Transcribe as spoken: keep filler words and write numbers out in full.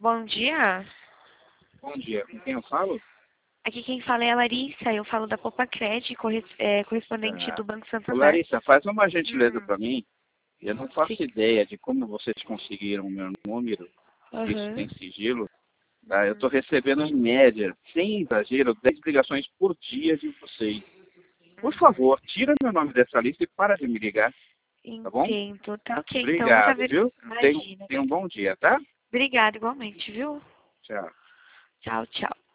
Bom dia. Bom dia, com quem eu falo? Aqui quem fala é a Larissa, eu falo da Popacred, corre é, correspondente Ah, do Banco ô, Santander. Larissa, faz uma gentileza Hum, para mim. Eu não faço sim. ideia de como vocês conseguiram o meu número. Isso Aham. tem sigilo. Tá? Eu estou Uhum. recebendo, em média, sem exagero, dez ligações por dia de vocês. Por Uhum. favor, tira meu nome dessa lista e para de me ligar, tá bom? Entendo. Tá ok, então eu já Obrigado, ver. viu? Tenha, Imagina. tenha um bom dia, tá? Obrigada igualmente, viu? Tchau. Tchau, tchau.